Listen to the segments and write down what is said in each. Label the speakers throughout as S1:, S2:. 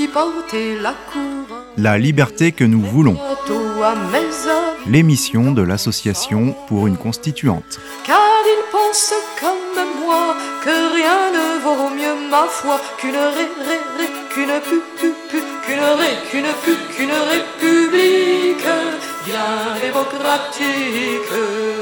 S1: porter la couronne.
S2: La liberté que nous voulons.
S1: Bientôt à mes hommes,
S2: L'émission de l'Association pour une constituante.
S1: car ils pensent comme moi que rien ne vaut mieux ma foi qu'une qu'une république bien démocratique.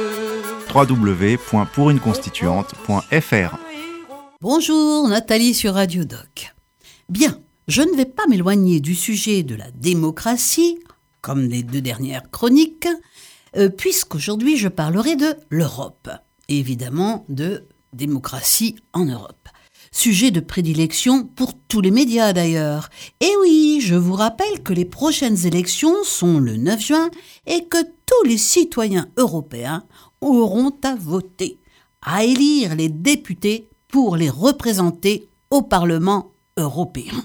S2: www.pouruneconstituante.fr.
S3: Bonjour, Nathalie sur Radio Doc. Bien, je ne vais pas m'éloigner du sujet de la démocratie, comme les 2 dernières chroniques, puisqu'aujourd'hui je parlerai de l'Europe, et évidemment de démocratie en Europe. Sujet de prédilection pour tous les médias d'ailleurs. Et oui, je vous rappelle que les prochaines élections sont le 9 juin et que tous les citoyens européens auront à voter, à élire les députés pour les représenter au Parlement européen.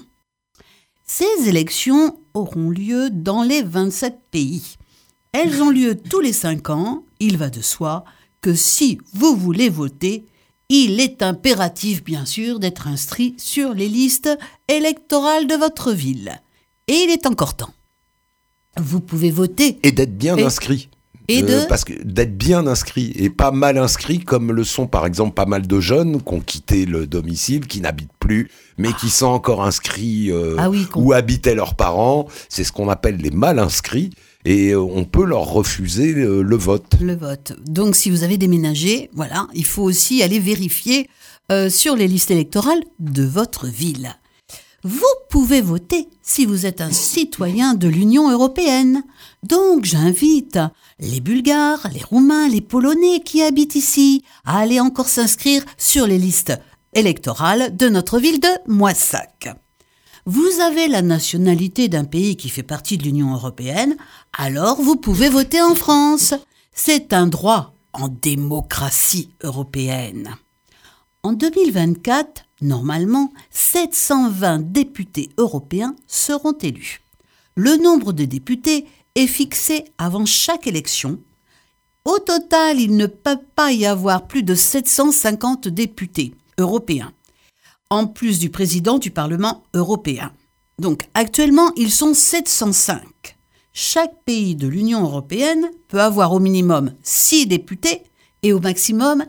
S3: Ces élections auront lieu dans les 27 pays. Elles ont lieu tous les 5 ans. Il va de soi que si vous voulez voter, il est impératif, bien sûr, d'être inscrit sur les listes électorales de votre ville. Et il est encore temps. Vous pouvez voter.
S4: Et d'être bien inscrit. Parce que d'être bien inscrit et pas mal inscrit, comme le sont par exemple pas mal de jeunes qui ont quitté le domicile, qui n'habitent plus, mais qui sont encore inscrits où habitaient leurs parents. C'est ce qu'on appelle les mal inscrits. Et on peut leur refuser le vote.
S3: Le vote. Donc, si vous avez déménagé, voilà, il faut aussi aller vérifier sur les listes électorales de votre ville. Vous pouvez voter si vous êtes un citoyen de l'Union européenne. Donc, j'invite les Bulgares, les Roumains, les Polonais qui habitent ici à aller encore s'inscrire sur les listes électorales de notre ville de Moissac. Vous avez la nationalité d'un pays qui fait partie de l'Union européenne, alors vous pouvez voter en France. C'est un droit en démocratie européenne. En 2024, normalement, 720 députés européens seront élus. Le nombre de députés est fixé avant chaque élection. Au total, il ne peut pas y avoir plus de 750 députés européens, en plus du président du Parlement européen. Donc actuellement, ils sont 705. Chaque pays de l'Union européenne peut avoir au minimum 6 députés et au maximum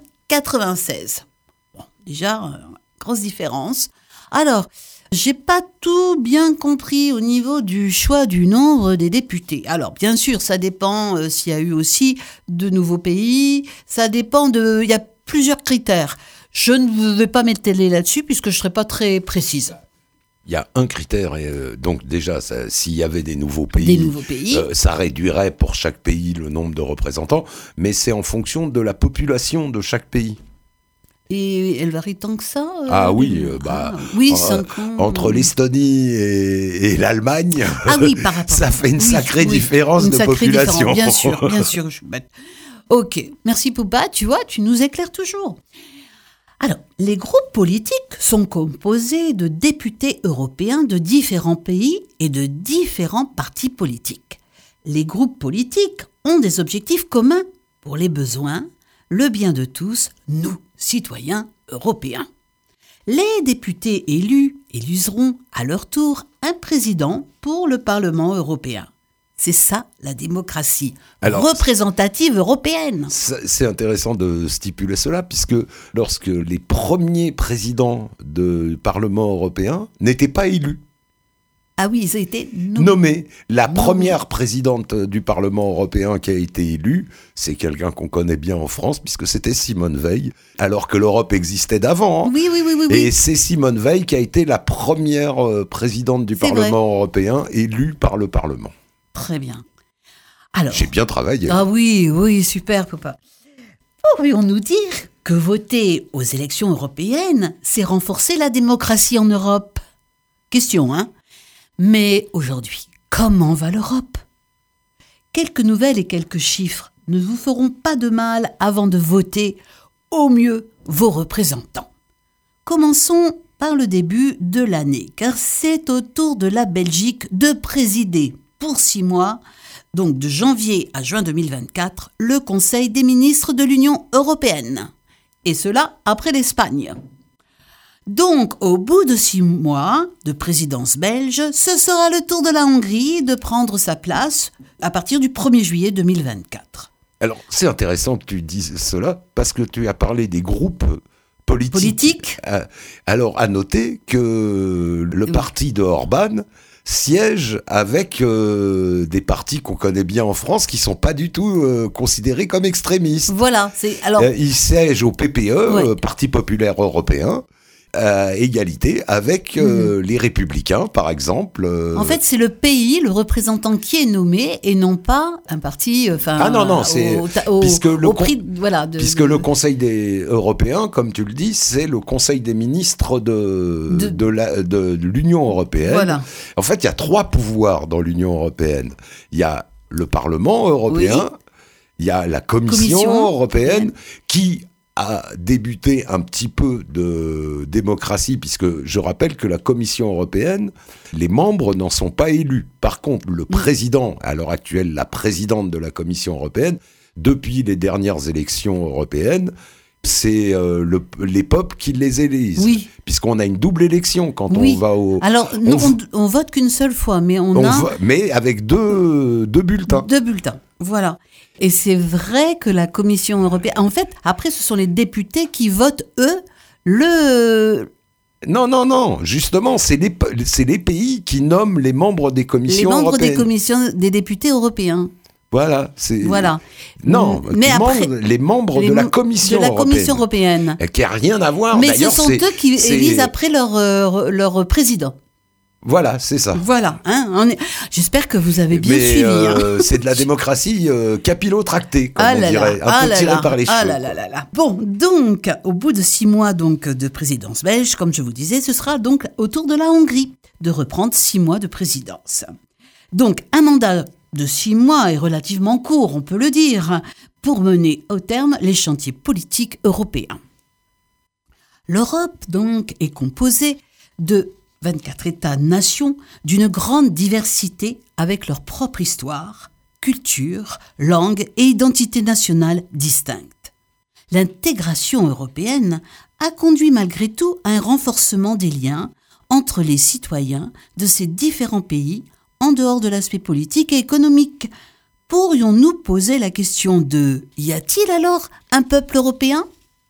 S3: 96. Bon, déjà, grosse différence. Alors, j'ai pas tout bien compris au niveau du choix du nombre des députés. Alors, bien sûr, ça dépend s'il y a eu aussi de nouveaux pays. Ça dépend il y a plusieurs critères. Je ne vais pas m'étaler là-dessus puisque je ne serai pas très précise.
S4: Il y a un critère, donc déjà, s'il y avait des nouveaux pays, ça réduirait pour chaque pays le nombre de représentants, mais c'est en fonction de la population de chaque pays.
S3: Et elle varie tant que ça
S4: oui,
S3: 5 ans.
S4: Entre l'Estonie et l'Allemagne,
S3: par rapport
S4: ça fait une sacrée différence de population.
S3: Bien sûr, je suis bête. Ok, merci Poupa, tu vois, tu nous éclaires toujours. Alors, les groupes politiques sont composés de députés européens de différents pays et de différents partis politiques. Les groupes politiques ont des objectifs communs pour les besoins, le bien de tous, nous, citoyens européens. Les députés élus éluseront à leur tour un président pour le Parlement européen. C'est ça, la démocratie représentative européenne.
S4: C'est intéressant de stipuler cela, puisque lorsque les premiers présidents du Parlement européen n'étaient pas élus.
S3: Ah oui, ils ont été
S4: nommés. La première présidente du Parlement européen qui a été élue, c'est quelqu'un qu'on connaît bien en France, puisque c'était Simone Veil, alors que l'Europe existait d'avant.
S3: Oui.
S4: Et c'est Simone Veil qui a été la première présidente du Parlement européen élue par le Parlement.
S3: Très bien. Alors,
S4: j'ai bien travaillé.
S3: Ah oui, super, papa. Pourrions-nous dire que voter aux élections européennes, c'est renforcer la démocratie en Europe ? Question, hein ? Mais aujourd'hui, comment va l'Europe ? Quelques nouvelles et quelques chiffres ne vous feront pas de mal avant de voter au mieux vos représentants. Commençons par le début de l'année, car c'est au tour de la Belgique de présider pour 6 mois, donc de janvier à juin 2024, le Conseil des ministres de l'Union européenne. Et cela après l'Espagne. Donc, au bout de 6 mois de présidence belge, ce sera le tour de la Hongrie de prendre sa place à partir du 1er juillet 2024.
S4: Alors, c'est intéressant que tu dises cela, parce que tu as parlé des groupes politiques. Alors, à noter que le parti de Orban siège avec des partis qu'on connaît bien en France qui ne sont pas du tout considérés comme extrémistes.
S3: Voilà.
S4: Il siège au PPE, Parti populaire européen, égalité avec les Républicains, par exemple.
S3: En fait, c'est le pays, le représentant qui est nommé, et non pas un parti.
S4: Puisque le Conseil européen, comme tu le dis, c'est le Conseil des ministres de l'Union européenne. Voilà. En fait, il y a 3 pouvoirs dans l'Union européenne. Il y a le Parlement européen, il y a la Commission européenne qui a débuté un petit peu de démocratie, puisque je rappelle que la Commission européenne, les membres n'en sont pas élus. Par contre, le président, à l'heure actuelle, la présidente de la Commission européenne, depuis les dernières élections européennes, c'est les peuples qui les élisent. Oui. Puisqu'on a une double élection quand on va au...
S3: Alors, on vote qu'une seule fois, mais
S4: mais avec deux bulletins.
S3: 2 bulletins, voilà. Et c'est vrai que la Commission européenne... En fait, après, ce sont les députés qui votent, eux,
S4: Non, justement, c'est les pays qui nomment les membres des commissions européennes.
S3: Les membres des commissions des députés europééens.
S4: Voilà.
S3: Non, mais
S4: les membres de la Commission
S3: européenne.
S4: Qui n'a rien à voir.
S3: Mais ce sont eux qui élisent après leur président.
S4: Voilà, c'est ça.
S3: Voilà. J'espère que vous avez bien suivi.
S4: C'est de la démocratie capillotractée, comme on dirait. Un peu tirée par les cheveux.
S3: Bon, donc, au bout de 6 mois de présidence belge, comme je vous disais, ce sera donc au tour de la Hongrie de reprendre 6 mois de présidence. Donc, un mandat de 6 mois est relativement court, on peut le dire, pour mener au terme les chantiers politiques européens. L'Europe, donc, est composée de 24 États-nations d'une grande diversité avec leur propre histoire, culture, langue et identité nationale distinctes. L'intégration européenne a conduit malgré tout à un renforcement des liens entre les citoyens de ces différents pays en dehors de l'aspect politique et économique. Pourrions-nous poser la question de « Y a-t-il alors un peuple européen ?»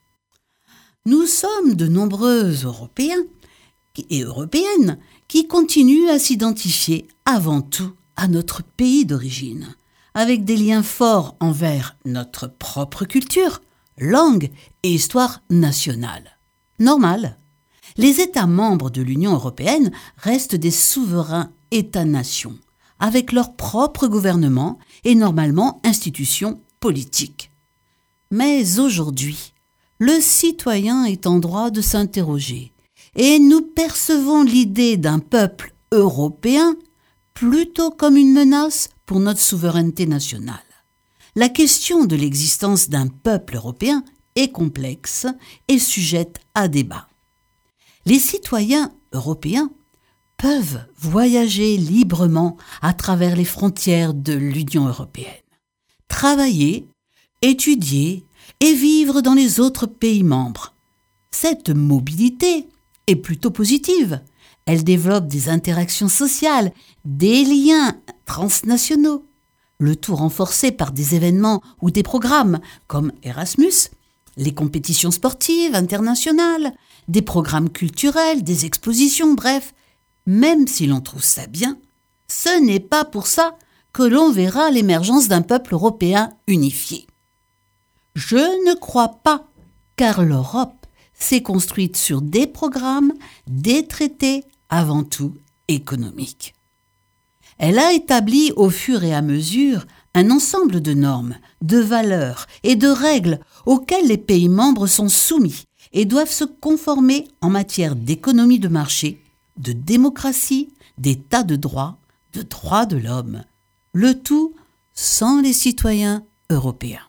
S3: Nous sommes de nombreux Européens et Européennes qui continuent à s'identifier avant tout à notre pays d'origine, avec des liens forts envers notre propre culture, langue et histoire nationale. Normal. Les États membres de l'Union européenne restent des souverains États-nations, avec leur propre gouvernement et normalement institutions politiques. Mais aujourd'hui, le citoyen est en droit de s'interroger et nous percevons l'idée d'un peuple européen plutôt comme une menace pour notre souveraineté nationale. La question de l'existence d'un peuple européen est complexe et sujette à débat. Les citoyens européens peuvent voyager librement à travers les frontières de l'Union européenne, travailler, étudier et vivre dans les autres pays membres. Cette mobilité est plutôt positive. Elle développe des interactions sociales, des liens transnationaux, le tout renforcé par des événements ou des programmes comme Erasmus, les compétitions sportives internationales, des programmes culturels, des expositions, bref. Même si l'on trouve ça bien, ce n'est pas pour ça que l'on verra l'émergence d'un peuple européen unifié. Je ne crois pas, car l'Europe s'est construite sur des programmes, des traités, avant tout économiques. Elle a établi au fur et à mesure un ensemble de normes, de valeurs et de règles auxquelles les pays membres sont soumis et doivent se conformer en matière d'économie de marché, de démocratie, d'état de droit, de droits de l'homme. Le tout sans les citoyens européens.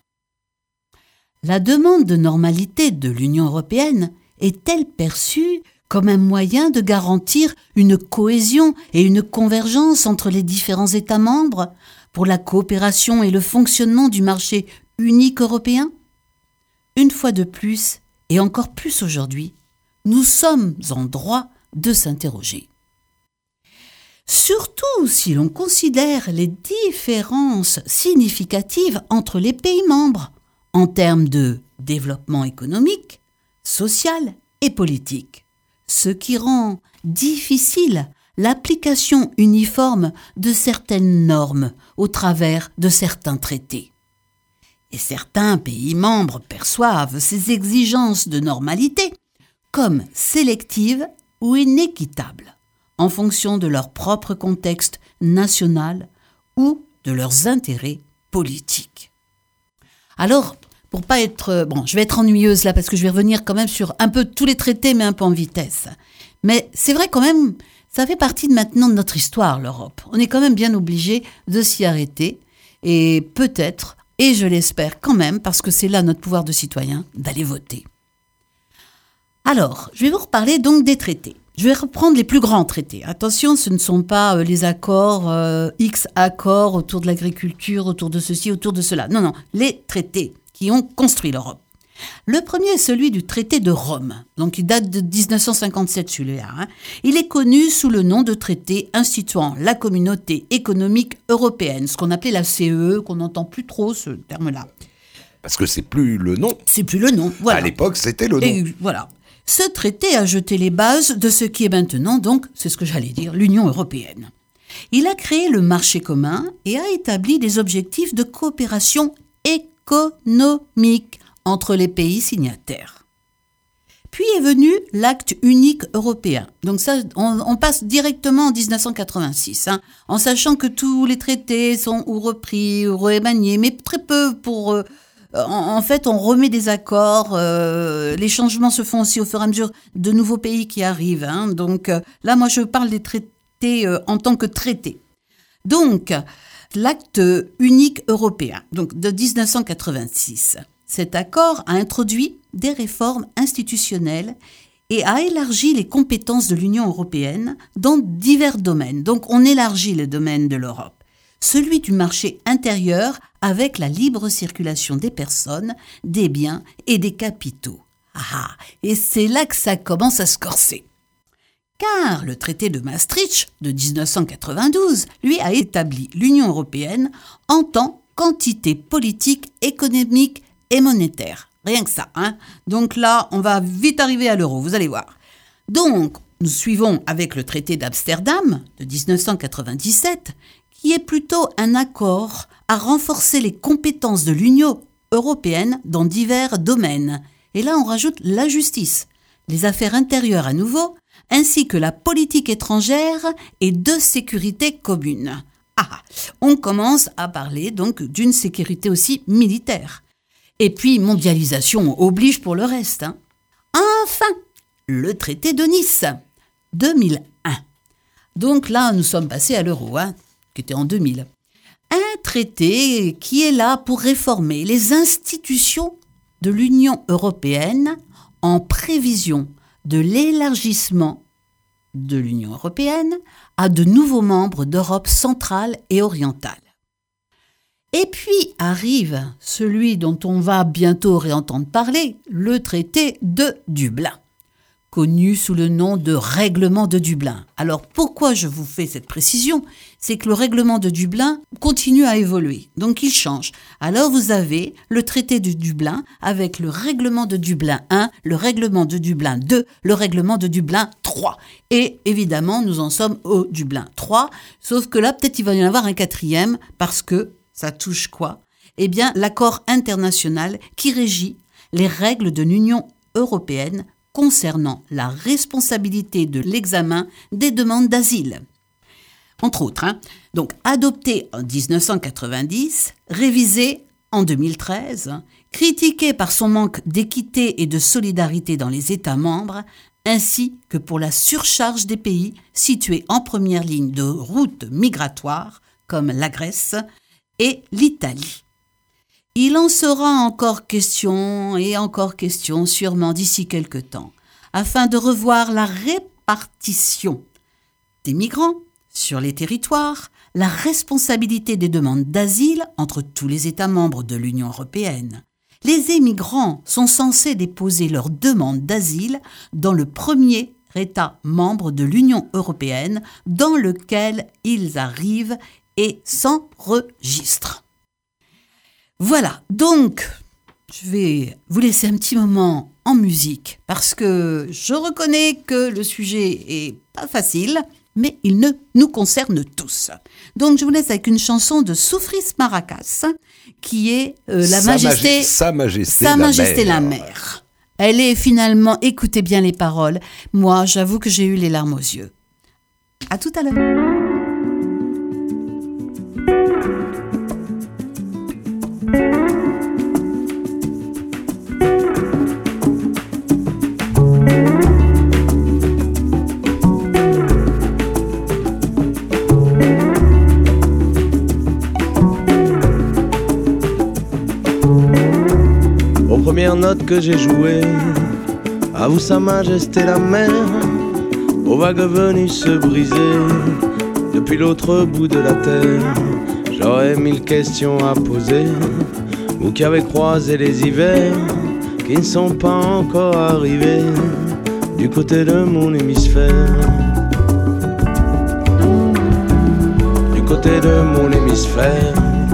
S3: La demande de normalité de l'Union européenne est-elle perçue comme un moyen de garantir une cohésion et une convergence entre les différents États membres pour la coopération et le fonctionnement du marché unique européen ? Une fois de plus, et encore plus aujourd'hui, nous sommes en droit de s'interroger. Surtout si l'on considère les différences significatives entre les pays membres en termes de développement économique, social et politique, ce qui rend difficile l'application uniforme de certaines normes au travers de certains traités. Et certains pays membres perçoivent ces exigences de normalité comme sélectives ou inéquitables, en fonction de leur propre contexte national ou de leurs intérêts politiques. Alors, pour pas être... je vais être ennuyeuse là parce que je vais revenir quand même sur un peu tous les traités, mais un peu en vitesse. Mais c'est vrai quand même, ça fait partie maintenant de notre histoire, l'Europe. On est quand même bien obligé de s'y arrêter et peut-être, et je l'espère quand même, parce que c'est là notre pouvoir de citoyen, d'aller voter. Alors, je vais vous reparler donc des traités. Je vais reprendre les plus grands traités. Attention, ce ne sont pas les accords, X accords autour de l'agriculture, autour de ceci, autour de cela. Non, les traités qui ont construit l'Europe. Le premier est celui du traité de Rome. Donc, il date de 1957, celui-là. Il est connu sous le nom de traité instituant la communauté économique européenne, ce qu'on appelait la CE, qu'on n'entend plus trop ce terme-là.
S4: Parce que c'est plus le nom.
S3: C'est plus le nom, voilà.
S4: À l'époque, c'était le nom.
S3: Et voilà. Ce traité a jeté les bases de ce qui est maintenant, donc, c'est ce que j'allais dire, l'Union européenne. Il a créé le marché commun et a établi des objectifs de coopération économique entre les pays signataires. Puis est venu l'acte unique européen. Donc ça, on passe directement en 1986, en sachant que tous les traités sont ou repris ou remaniés, mais très peu pour... En fait, on remet des accords, les changements se font aussi au fur et à mesure de nouveaux pays qui arrivent. Donc là, moi, je parle des traités en tant que traités. Donc, l'acte unique européen, donc de 1986. Cet accord a introduit des réformes institutionnelles et a élargi les compétences de l'Union européenne dans divers domaines. Donc, on élargit le domaine de l'Europe. Celui du marché intérieur avec la libre circulation des personnes, des biens et des capitaux. Et c'est là que ça commence à se corser. Car le traité de Maastricht de 1992, lui, a établi l'Union européenne en tant qu'entité politique, économique et monétaire. Rien que ça, Donc là, on va vite arriver à l'euro, vous allez voir. Donc, nous suivons avec le traité d'Amsterdam de 1997, qui est plutôt un accord à renforcer les compétences de l'Union européenne dans divers domaines. Et là, on rajoute la justice, les affaires intérieures à nouveau, ainsi que la politique étrangère et de sécurité commune. On commence à parler donc d'une sécurité aussi militaire. Et puis, mondialisation oblige pour le reste. Enfin, le traité de Nice, 2001. Donc là, nous sommes passés à l'euro, qui était en 2000. Un traité qui est là pour réformer les institutions de l'Union européenne en prévision de l'élargissement de l'Union européenne à de nouveaux membres d'Europe centrale et orientale. Et puis arrive celui dont on va bientôt réentendre parler, le traité de Dublin, connu sous le nom de règlement de Dublin. Alors pourquoi je vous fais cette précision ? C'est que le règlement de Dublin continue à évoluer, donc il change. Alors vous avez le traité de Dublin avec le règlement de Dublin 1, le règlement de Dublin 2, le règlement de Dublin 3. Et évidemment, nous en sommes au Dublin 3, sauf que là, peut-être il va y en avoir un quatrième, parce que ça touche quoi ? Eh bien, l'accord international qui régit les règles de l'Union européenne concernant la responsabilité de l'examen des demandes d'asile. Entre autres, donc adopté en 1990, révisé en 2013, critiqué par son manque d'équité et de solidarité dans les États membres, ainsi que pour la surcharge des pays situés en première ligne de routes migratoires, comme la Grèce et l'Italie. Il en sera encore question et encore question sûrement d'ici quelque temps, afin de revoir la répartition des migrants sur les territoires, la responsabilité des demandes d'asile entre tous les États membres de l'Union européenne, Les émigrants sont censés déposer leur demande d'asile dans le premier État membre de l'Union européenne dans lequel ils arrivent et s'enregistrent. Voilà, donc je vais vous laisser un petit moment en musique parce que je reconnais que le sujet est pas facile, mais il nous concerne tous. Donc je vous laisse avec une chanson de Soufris Maracas qui est
S4: Sa Majesté
S3: la Mer. Elle est finalement, écoutez bien les paroles, moi j'avoue que j'ai eu les larmes aux yeux. À tout à l'heure.
S5: Première note que j'ai jouée, à vous Sa Majesté la Mer, aux vagues venues se briser depuis l'autre bout de la terre. J'aurais 1000 questions à poser, vous qui avez croisé les hivers qui ne sont pas encore arrivés du côté de mon hémisphère. Du côté de mon hémisphère.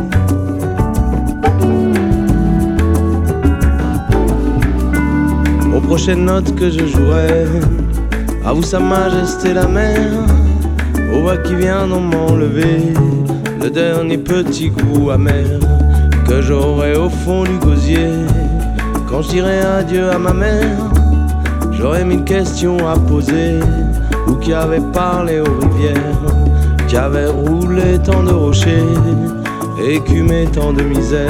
S5: Prochaine note que je jouerai, à vous Sa Majesté la Mer, aux vagues qui viendront m'enlever le dernier petit goût amer que j'aurai au fond du gosier quand je dirai adieu à ma mère. J'aurai 1000 questions à poser, vous qui avez parlé aux rivières, qui avez roulé tant de rochers, écumé tant de misère.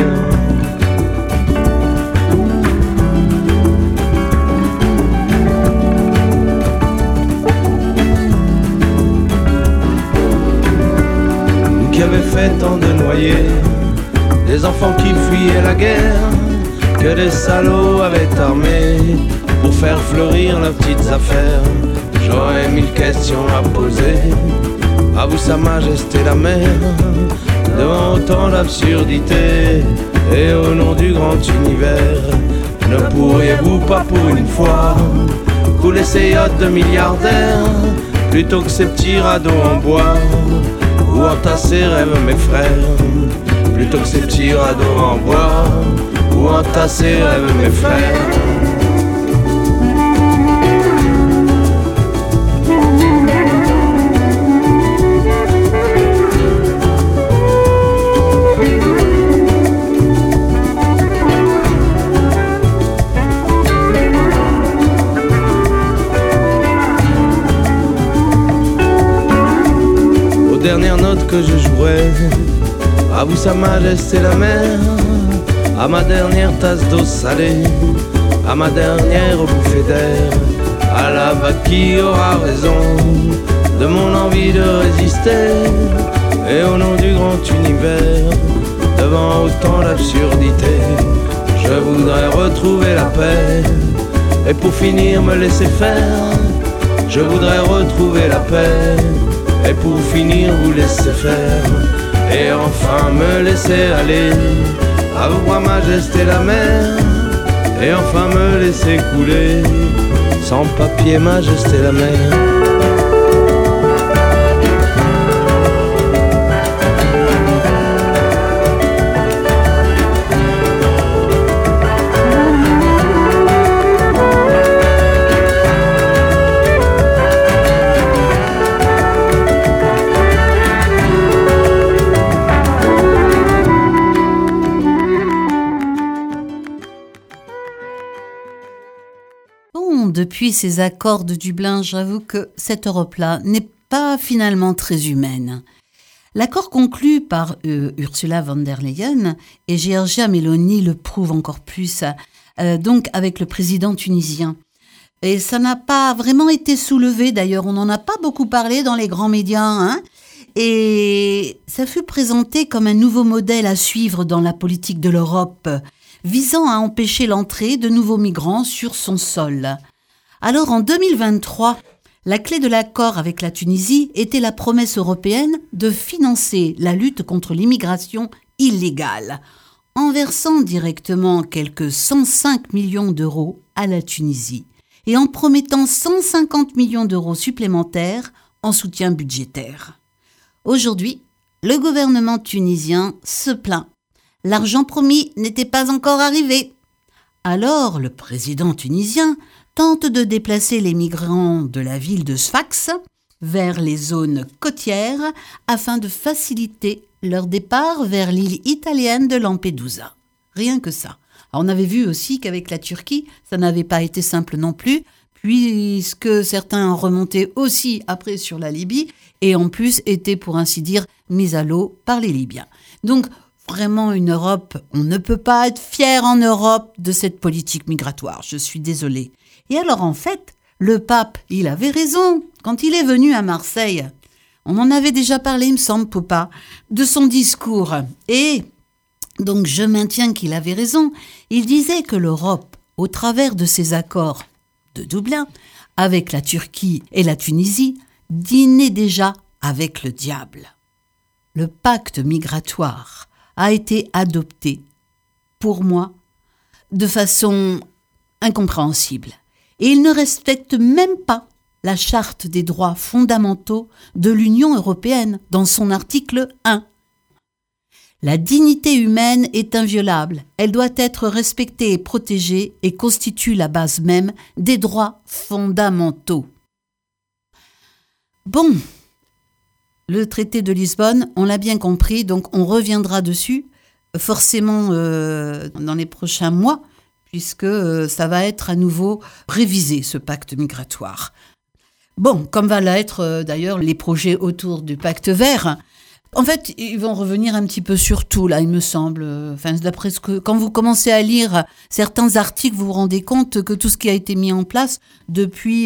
S5: Qui avait fait tant de noyés, des enfants qui fuyaient la guerre, que des salauds avaient armé pour faire fleurir leurs petites affaires. J'aurais 1000 questions à poser, à vous Sa Majesté la Mer, devant autant d'absurdité et au nom du grand univers. Ne pourriez-vous pas pour une fois couler ces yachts de milliardaires plutôt que ces petits radeaux en bois? Ou entasser rêvent mes frères, plutôt que ces petits radeaux en bois, ou entasser rêvent mes frères. Dernière note que je jouerai, à vous Sa Majesté la Mer, à ma dernière tasse d'eau salée, à ma dernière bouffée d'air, à la vague qui aura raison de mon envie de résister, et au nom du grand univers, devant autant d'absurdité, je voudrais retrouver la paix, et pour finir me laisser faire, je voudrais retrouver la paix, et pour finir vous laisser faire, et enfin me laisser aller, à vous Majesté la Mer, et enfin me laisser couler, sans papier Majesté la Mer.
S3: Depuis ces accords de Dublin, j'avoue que cette Europe-là n'est pas finalement très humaine. L'accord conclu par Ursula von der Leyen et Giorgia Meloni le prouve encore plus, donc avec le président tunisien. Et ça n'a pas vraiment été soulevé, d'ailleurs, on n'en a pas beaucoup parlé dans les grands médias, hein. Et ça fut présenté comme un nouveau modèle à suivre dans la politique de l'Europe, visant à empêcher l'entrée de nouveaux migrants sur son sol. Alors en 2023, la clé de l'accord avec la Tunisie était la promesse européenne de financer la lutte contre l'immigration illégale. en versant directement quelques 105 millions d'euros à la Tunisie et en promettant 150 millions d'euros supplémentaires en soutien budgétaire. Aujourd'hui, le gouvernement tunisien se plaint. L'argent promis n'était pas encore arrivé. Alors, le président tunisien tente de déplacer les migrants de la ville de Sfax vers les zones côtières afin de faciliter leur départ vers l'île italienne de Lampedusa. Rien que ça. Alors, on avait vu aussi qu'avec la Turquie, ça n'avait pas été simple non plus, puisque certains remontaient aussi après sur la Libye et en plus étaient pour ainsi dire mis à l'eau par les Libyens. Donc vraiment une Europe, on ne peut pas être fier en Europe de cette politique migratoire, je suis désolée. Et alors en fait, le pape, il avait raison quand il est venu à Marseille. On en avait déjà parlé, il me semble, Poupa, de son discours. Et donc je maintiens qu'il avait raison. Il disait que l'Europe, au travers de ses accords de Dublin, avec la Turquie et la Tunisie, dînait déjà avec le diable. Le pacte migratoire a été adopté, pour moi, de façon incompréhensible. Et il ne respecte même pas la Charte des droits fondamentaux de l'Union européenne dans son article 1. La dignité humaine est inviolable, elle doit être respectée et protégée et constitue la base même des droits fondamentaux. Bon, le traité de Lisbonne, on l'a bien compris, donc on reviendra dessus, forcément dans les prochains mois, puisque ça va être à nouveau révisé, ce pacte migratoire. Bon, comme va l'être d'ailleurs les projets autour du pacte vert. En fait, ils vont revenir un petit peu sur tout, là, il me semble. Enfin, d'après ce que, quand vous commencez à lire certains articles, vous vous rendez compte que tout ce qui a été mis en place depuis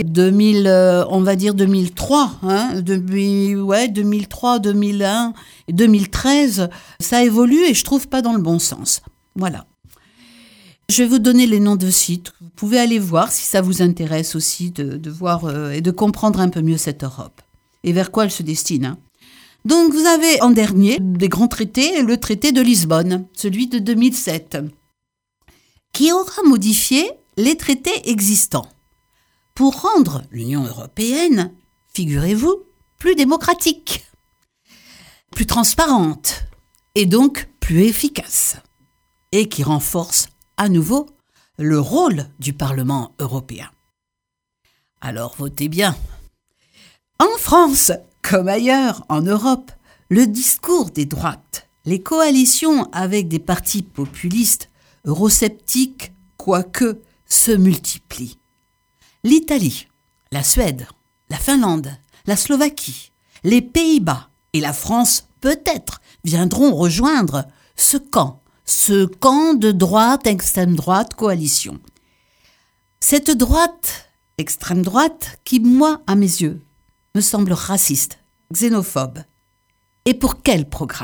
S3: 2003, hein, depuis 2003, 2001, 2013, ça évolue et je trouve pas dans le bon sens. Voilà. Je vais vous donner les noms de sites. Vous pouvez aller voir si ça vous intéresse aussi de voir et de comprendre un peu mieux cette Europe et vers quoi elle se destine, hein. Donc, vous avez en dernier des grands traités, le traité de Lisbonne, celui de 2007, qui aura modifié les traités existants pour rendre l'Union européenne, figurez-vous, plus démocratique, plus transparente et donc plus efficace, et qui renforce à nouveau le rôle du Parlement européen. Alors, votez bien. En France, comme ailleurs en Europe, le discours des droites, les coalitions avec des partis populistes, eurosceptiques, quoique, se multiplient. L'Italie, la Suède, la Finlande, la Slovaquie, les Pays-Bas et la France, peut-être, viendront rejoindre ce camp de droite, extrême droite, coalition. Cette droite, extrême droite, qui, moi, à mes yeux, me semble raciste, xénophobe. Et pour quel programme ?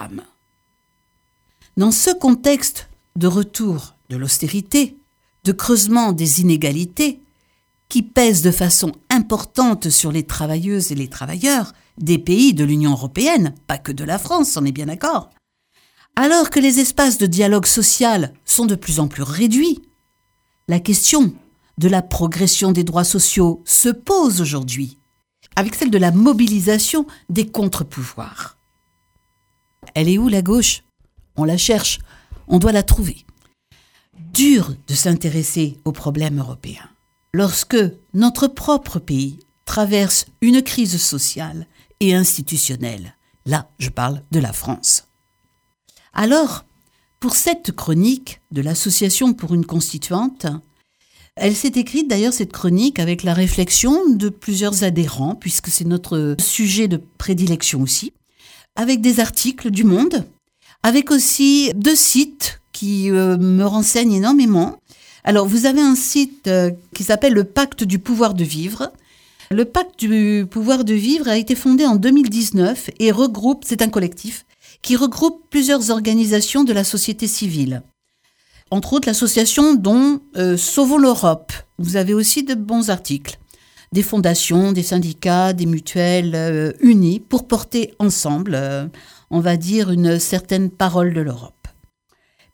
S3: Dans ce contexte de retour de l'austérité, de creusement des inégalités, qui pèsent de façon importante sur les travailleuses et les travailleurs des pays de l'Union européenne, pas que de la France, on est bien d'accord, alors que les espaces de dialogue social sont de plus en plus réduits, la question de la progression des droits sociaux se pose aujourd'hui, avec celle de la mobilisation des contre-pouvoirs. Elle est où la gauche ? On la cherche, on doit la trouver. Dur de s'intéresser aux problèmes européens lorsque notre propre pays traverse une crise sociale et institutionnelle. Là, je parle de la France. Alors, pour cette chronique de l'Association pour une constituante, elle s'est écrite d'ailleurs cette chronique avec la réflexion de plusieurs adhérents, puisque c'est notre sujet de prédilection aussi, avec des articles du Monde, avec aussi 2 sites qui me renseignent énormément. Alors, vous avez un site qui s'appelle le Pacte du pouvoir de vivre. Le Pacte du pouvoir de vivre a été fondé en 2019 et regroupe, c'est un collectif, qui regroupe plusieurs organisations de la société civile. Entre autres, l'association dont Sauvons l'Europe. Vous avez aussi de bons articles. Des fondations, des syndicats, des mutuelles unis pour porter ensemble, on va dire, une certaine parole de l'Europe.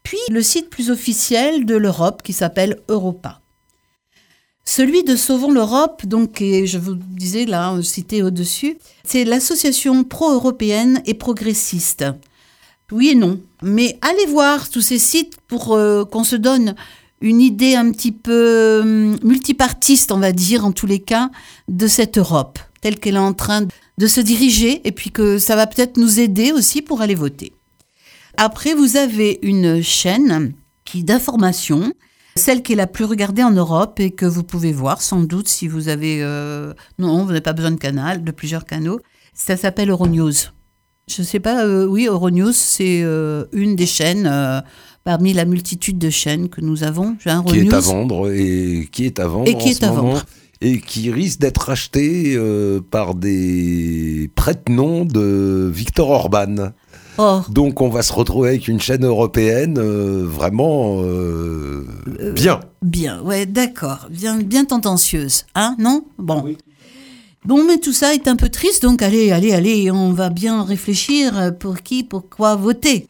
S3: puis le site plus officiel de l'Europe qui s'appelle Europa. Celui de Sauvons l'Europe, donc, et je vous disais là, cité au-dessus, c'est l'association pro-européenne et progressiste. Oui et non, mais allez voir tous ces sites pour qu'on se donne une idée un petit peu multipartiste, on va dire, en tous les cas, de cette Europe, telle qu'elle est en train de se diriger, et puis que ça va peut-être nous aider aussi pour aller voter. Après, vous avez une chaîne d'information, celle qui est la plus regardée en Europe et que vous pouvez voir sans doute si vous avez... non, vous n'avez pas besoin de plusieurs canaux. Ça s'appelle Euronews. Je ne sais pas, oui, Euronews, c'est une des chaînes parmi la multitude de chaînes que nous avons.
S4: Qui est à vendre et qui est à vendre et qui risque d'être acheté par des prête-noms de Viktor Orban.
S3: Oh.
S4: Donc on va se retrouver avec une chaîne européenne vraiment bien.
S3: Bien, ouais, d'accord. Bien tendancieuse, hein, non ? Bon.
S4: Oui.
S3: Bon, mais tout ça est un peu triste, donc allez, on va bien réfléchir pourquoi voter.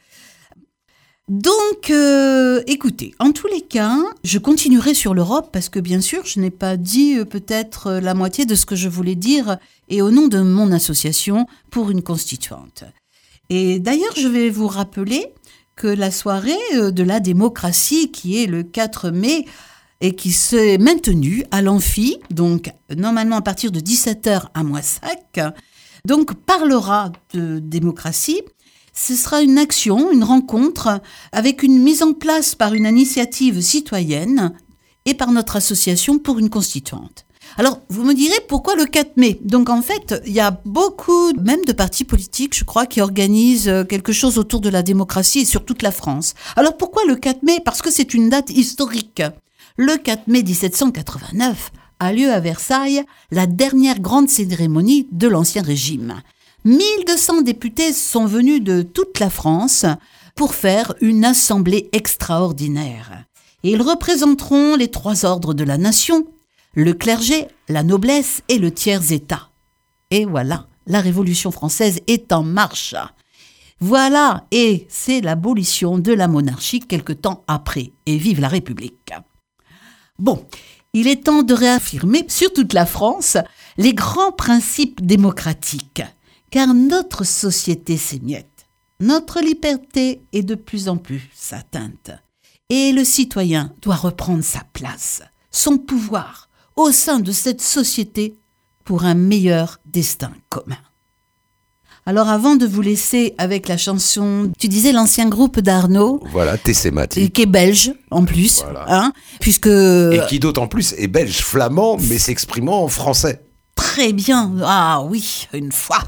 S3: Donc, écoutez, en tous les cas, je continuerai sur l'Europe parce que bien sûr, je n'ai pas dit peut-être la moitié de ce que je voulais dire et au nom de mon association pour une constituante. Et d'ailleurs, je vais vous rappeler que la soirée de la démocratie qui est le 4 mai et qui s'est maintenue à l'Amphi, donc normalement à partir de 17h à Moissac, donc parlera de démocratie. Ce sera une action, une rencontre avec une mise en place par une initiative citoyenne et par notre association pour une constituante. Alors, vous me direz pourquoi le 4 mai ? Donc en fait, il y a beaucoup, même de partis politiques, je crois, qui organisent quelque chose autour de la démocratie et sur toute la France. Alors pourquoi le 4 mai ? Parce que c'est une date historique. Le 4 mai 1789 a lieu à Versailles la dernière grande cérémonie de l'Ancien Régime. 1200 députés sont venus de toute la France pour faire une assemblée extraordinaire. Et ils représenteront les 3 ordres de la nation, le clergé, la noblesse et le tiers-état. Et voilà, la Révolution française est en marche. Voilà, et c'est l'abolition de la monarchie quelque temps après. Et vive la République. Bon, il est temps de réaffirmer sur toute la France les grands principes démocratiques, car notre société s'émiette. Notre liberté est de plus en plus atteinte. Et le citoyen doit reprendre sa place, son pouvoir, au sein de cette société pour un meilleur destin commun. Alors avant de vous laisser avec la chanson, tu disais l'ancien groupe d'Arnaud.
S4: Voilà, Tessématique.
S3: Qui est belge en plus,
S4: voilà.
S3: Hein, puisque...
S4: Et qui d'autant plus est belge-flamand, mais s'exprimant en français.
S3: Très bien, ah oui, une fois.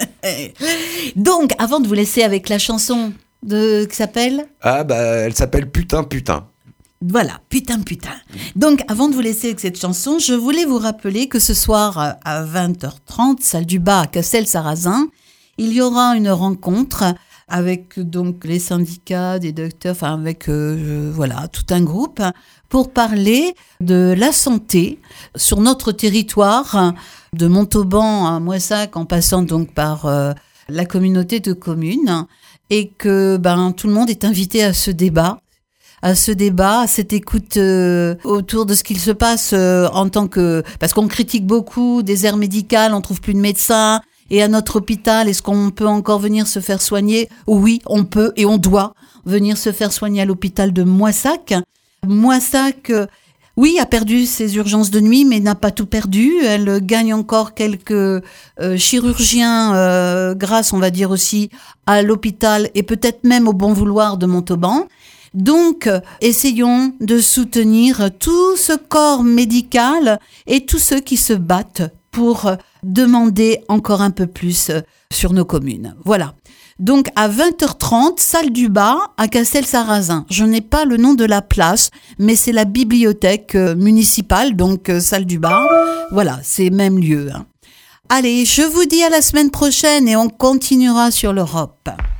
S3: Donc, avant de vous laisser avec la chanson qui s'appelle...
S4: Ah bah, elle s'appelle Putain, putain.
S3: Voilà, putain. Donc, avant de vous laisser avec cette chanson, je voulais vous rappeler que ce soir, à 20h30, salle du Bas à Castel-Sarrazin, il y aura une rencontre avec donc les syndicats des docteurs, enfin avec voilà tout un groupe pour parler de la santé sur notre territoire, de Montauban à Moissac, en passant donc par la communauté de communes, et que tout le monde est invité à ce débat, à cette écoute autour de ce qu'il se passe en tant que... Parce qu'on critique beaucoup des aires médicales, on trouve plus de médecins, et à notre hôpital, est-ce qu'on peut encore venir se faire soigner ? Oui, on peut et on doit venir se faire soigner à l'hôpital de Moissac. Moissac, oui, a perdu ses urgences de nuit, mais n'a pas tout perdu. Elle gagne encore quelques chirurgiens grâce, on va dire aussi, à l'hôpital et peut-être même au bon vouloir de Montauban. Donc, essayons de soutenir tout ce corps médical et tous ceux qui se battent pour demander encore un peu plus sur nos communes. Voilà. Donc, à 20h30, salle du Bas, à Castel-Sarrazin. Je n'ai pas le nom de la place, mais c'est la bibliothèque municipale, donc salle du Bas. Voilà, c'est même lieu. Allez, je vous dis à la semaine prochaine et on continuera sur l'Europe.